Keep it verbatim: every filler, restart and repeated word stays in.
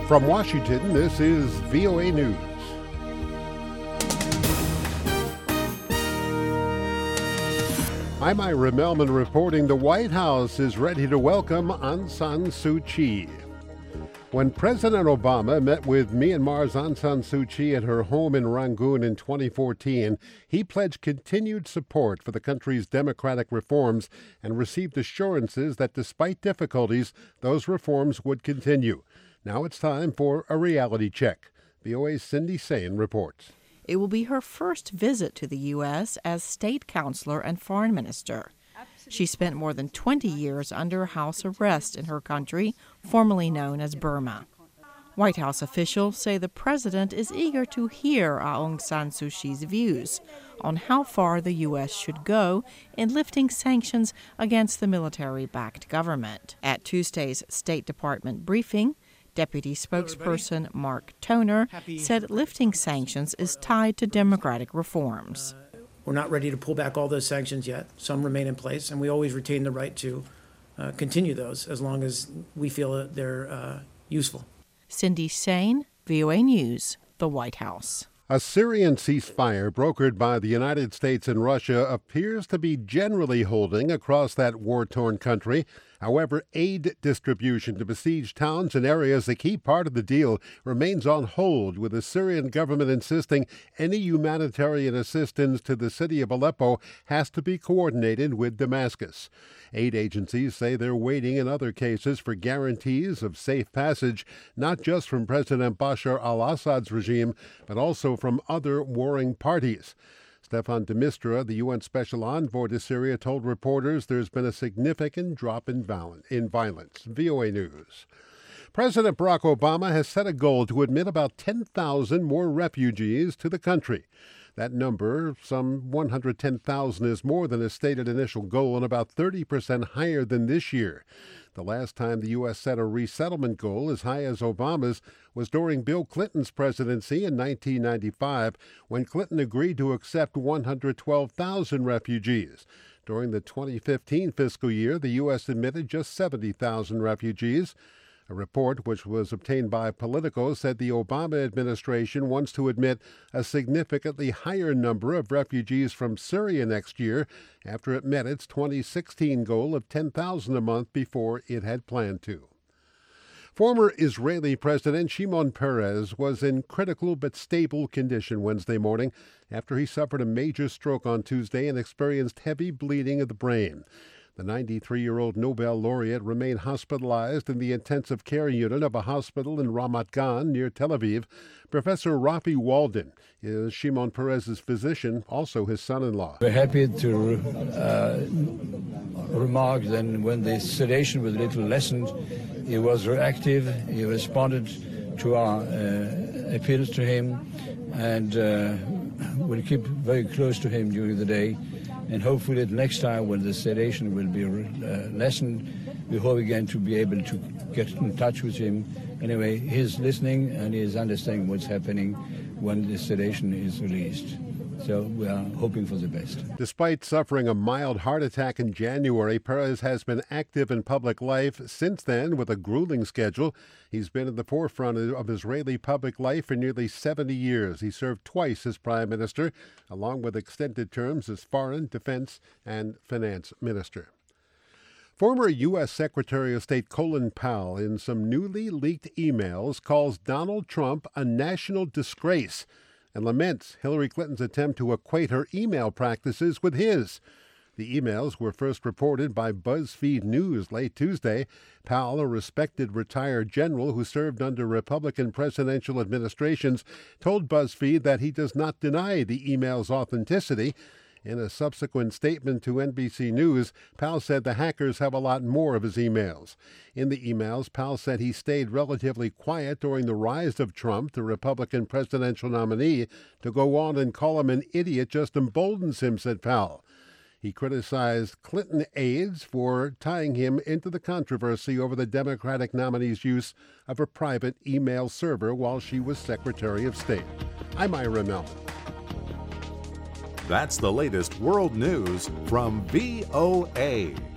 From Washington, this is V O A News. I'm Ira Melman reporting the White House is ready to welcome Aung San Suu Kyi. When President Obama met with Myanmar's Aung San Suu Kyi at her home in Rangoon in twenty fourteen, he pledged continued support for the country's democratic reforms and received assurances that despite difficulties, those reforms would continue. Now it's time for a reality check. V O A's Cindy Sain reports. It will be her first visit to the U S as state counselor and foreign minister. She spent more than twenty years under house arrest in her country, formerly known as Burma. White House officials say the president is eager to hear Aung San Suu Kyi's views on how far the U S should go in lifting sanctions against the military-backed government. At Tuesday's State Department briefing, Deputy spokesperson Mark Toner said lifting sanctions is tied to democratic reforms. We're not ready to pull back all those sanctions yet. Some remain in place, and we always retain the right to uh, continue those as long as we feel that they're uh, useful. Cindy Sain, V O A News, the White House. A Syrian ceasefire brokered by the United States and Russia appears to be generally holding across that war-torn country. However, aid distribution to besieged towns and areas, a key part of the deal, remains on hold, with the Syrian government insisting any humanitarian assistance to the city of Aleppo has to be coordinated with Damascus. Aid agencies say they're waiting in other cases for guarantees of safe passage, not just from President Bashar al-Assad's regime, but also from other warring parties. Stefan de Mistura, the U N Special Envoy to Syria, told reporters there's been a significant drop in violence. V O A News. President Barack Obama has set a goal to admit about ten thousand more refugees to the country. That number, some one hundred ten thousand, is more than his stated initial goal and about thirty percent higher than this year. The last time the U S set a resettlement goal as high as Obama's was during Bill Clinton's presidency in nineteen ninety-five, when Clinton agreed to accept one hundred twelve thousand refugees. During the twenty fifteen fiscal year, the U S admitted just seventy thousand refugees. A report which was obtained by Politico said the Obama administration wants to admit a significantly higher number of refugees from Syria next year after it met its twenty sixteen goal of ten thousand a month before it had planned to. Former Israeli President Shimon Peres was in critical but stable condition Wednesday morning after he suffered a major stroke on Tuesday and experienced heavy bleeding of the brain. The ninety-three-year-old Nobel laureate remained hospitalized in the intensive care unit of a hospital in Ramat Gan near Tel Aviv. Professor Rafi Walden is Shimon Peres' physician, also his son-in-law. We're happy to uh, remark that when the sedation was a little lessened, he was reactive, he responded to our uh, appeals to him, and uh, we'll keep very close to him during the day. And hopefully the next time when the sedation will be uh, lessened, we hope again to be able to get in touch with him. Anyway, he's listening and he's understanding what's happening when the sedation is released. So we are hoping for the best. Despite suffering a mild heart attack in January, Peres has been active in public life since then with a grueling schedule. He's been at the forefront of Israeli public life for nearly seventy years. He served twice as prime minister, along with extended terms as foreign, defense, and finance minister. Former U S Secretary of State Colin Powell, in some newly leaked emails, calls Donald Trump a national disgrace and laments Hillary Clinton's attempt to equate her email practices with his. The emails were first reported by BuzzFeed News late Tuesday. Powell, a respected retired general who served under Republican presidential administrations, told BuzzFeed that he does not deny the email's authenticity. In a subsequent statement to N B C News, Powell said the hackers have a lot more of his emails. In the emails, Powell said he stayed relatively quiet during the rise of Trump, the Republican presidential nominee. To go on and call him an idiot just emboldens him, said Powell. He criticized Clinton aides for tying him into the controversy over the Democratic nominee's use of a private email server while she was Secretary of State. I'm Ira Melman. That's the latest world news from V O A.